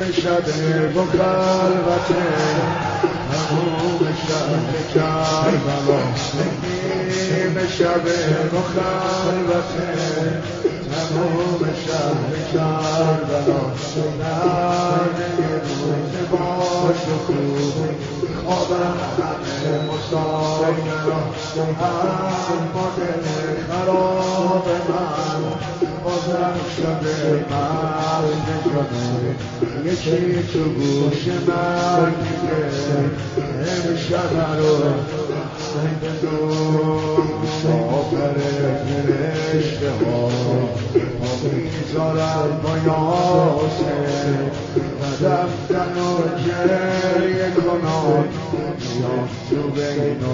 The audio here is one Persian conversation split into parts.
شب با خلوت تموم شهر کربلا نگیم شب با خلوت تموم شهر کربلا سنرده روز باش و خوب خوابم همه مسافران اما دل خراب من بازم شده مرد شده یکی تو گوش من میگه امشب رو بدون مسافر فرشته ها میذارم با یاسه قدم دن و گریه کنم میام تو بین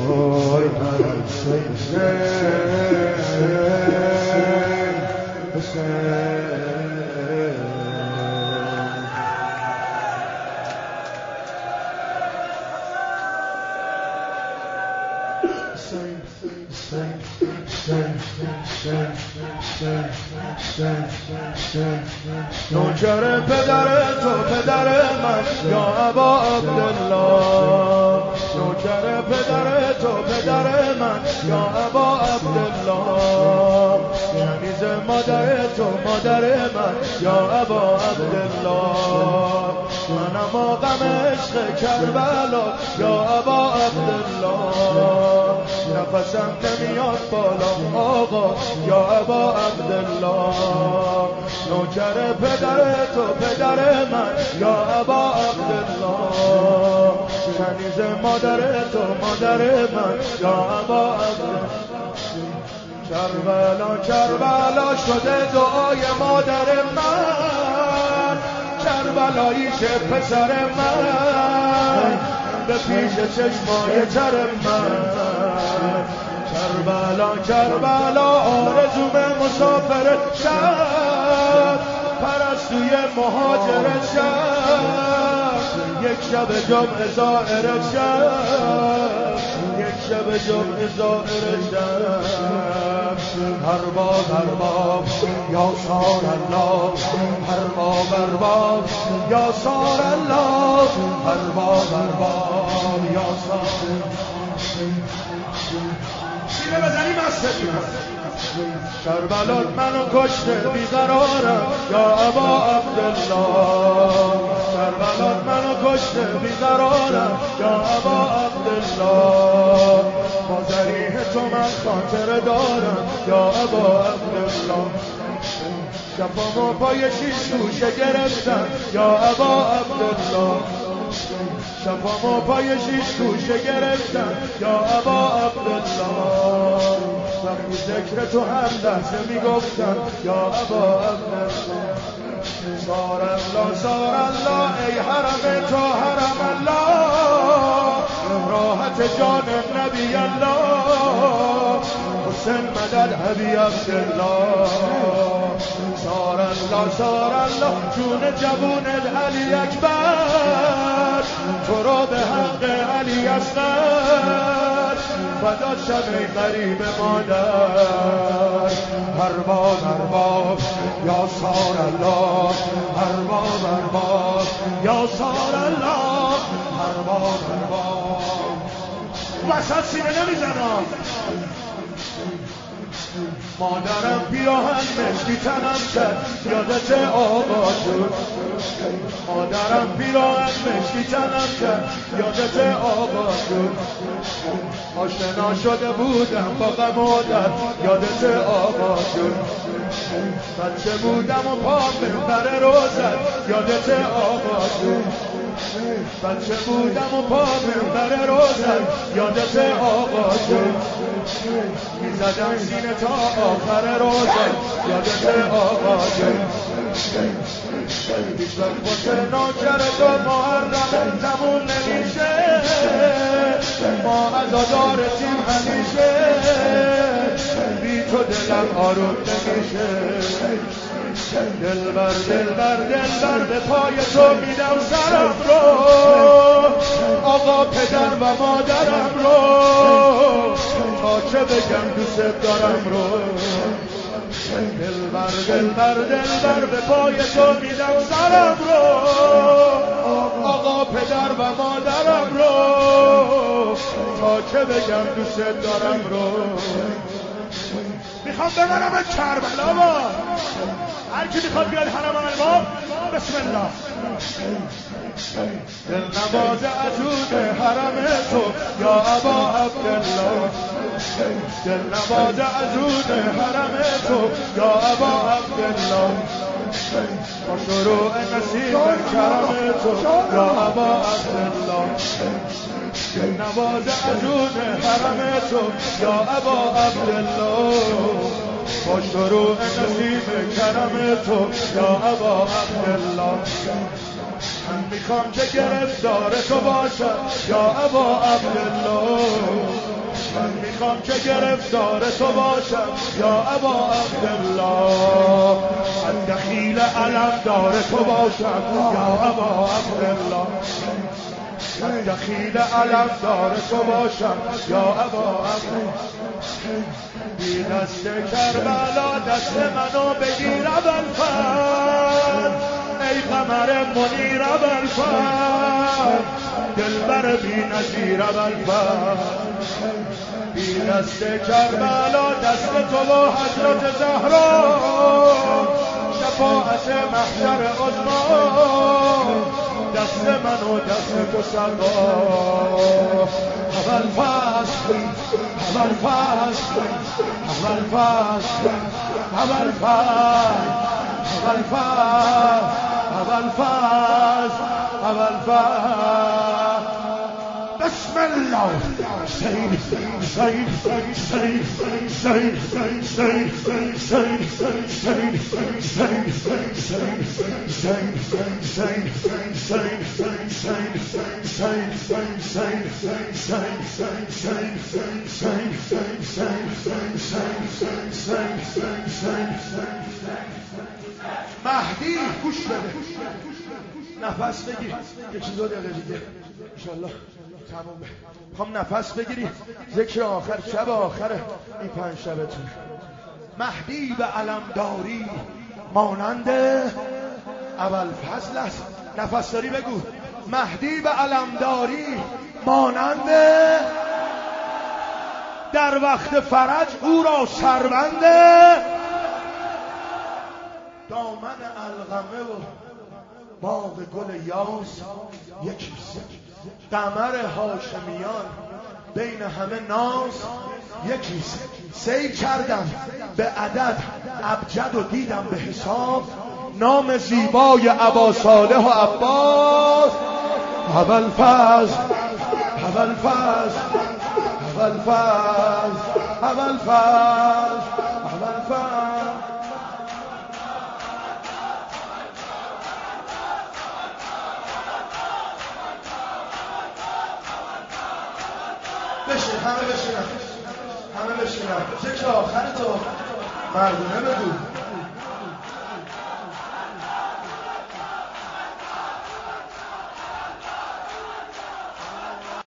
نوکر پدر تو پدر من یا ابا عبدالله نوکر پدر تو پدر من یا ابا عبدالله کنیز مادر تو مادر من یا ابا عبدالله منم غم عشق کربلا یا ابا عبدالله نفسم نمیاد بالا آقا یا ابا عبدالله نوکر پدر تو پدر من یا ابا عبدالله کنیز مادر تو مادر من یا ابا عبدالله کربلا کربلا شده دعای مادر من کربلاییش پسر من به پیش چشمای تر من کربلا کربلا آرزوم مسافر شب پرستوی مهاجر شب یک شب جمعه زائر شب یک شب جمعه زائر شب هر باب یا سار الله هر باب یا سار الله هر باب یا سار سینه بزنی مستی کربلات منو کشته بیقرارم یا ابا عبدالله کربلات منو کشته بیقرارم یا ابا عبدالله با ذریح تو من خاطره دارم یا ابا عبدالله شفامو پای شیش گوشه گرفتم یا ابا عبدالله شفامو پای شیش گوشه گرفتم یا ابا عبدالله وقتی ذکر تو هم لحظه میگفتم یا ابا عبدالله سار الله ای حرم تو حرم الله راحت جان نبی الله حسین مدد حبی عبدالله سار الله جون جوونت علی اکبر تو را به حق علی اصغر فدا شم ای غریب مادر هر باب یا سار الله هر باب یا سار الله هر باب وسط سینه نمیزنم مادرم پیراهن مشکی تنم کرد یادت آقا شد مادرم پیراهن مشکی تنم کرد یادت آقا شد آشنا شده بودم با غم و درد یادت آقا شد بچه بودم و پا منبر روزت یادت آقا شد بچه بودم و پا منبر روزت یادت آقا شد میزدم سینه تا آخر روزت یادت آقا شد بیشتر واسه نوکر تو محرم تموم نمیشه ما عزادارتیم همیشه بی تو دلم آروم نمیشه دلبر به پای تو میدم سرم رو آقا پدر و مادرم رو تا چه بگم دوست دارم رو دلبر به پای تو میدم سرم رو مادرم رو تا که بگم دوست دارم رو میخوام ببرم به کربلا با هر کی میخواد بیاد حرم الباب بسم الله دلنواز عجوز حرم تو یا ابا عبدالله دلنواز عجوز حرم تو یا ابا عبدالله با شروع نسیم کرم تو یا ابا عبدالله دلنواز عجوز حرم تو یا ابا عبدالله با شروع نسیم کرم تو یا ابا عبدالله من میخوام که گرفتار تو باشم یا ابا عبدالله من میخوام که گرفتار تو باشم یا ابا عبدالله من دخیل علمدار تو باشم یا ابا عبدالله من دخیل علمدار تو باشم یا ابا عبدالله بی دست کربلا دست منو بگیر ابوالفضل ای قمر منیر ابوالفضل دلبر بی نظیر ابوالفضل بی دست کربلا دست تو و حضرت زهرا شفاعت محشر عظما دست من و دست تو سبا ابوالفضل ابوالفضل ابوالفضل ابوالفضل بسم الله سید سید سید سید سید مهدی گوش بده نفس بگیر یکی دو دقیقه دیگه انشالله تمومه میخوام نفس بگیری ذکر آخر شب آخر این 5 شبتون مهدی به علمداری مانند ابوالفضل است نفس داری بگو مهدی به علمداری مانند در وقت فرج او را سربنده دامن القمه و باغ گل یاس یکیست قمر هاشمیان بین همه ناز یکیست سیر کردم به عدد ابجد و دیدم به حساب نام زیبای ابا صالح و عباس ابوالفضل ابوالفضل ابوالفضل ابوالفضل ابوالفضل بشین همه بشینن ذکر آخر تو مردونه بگو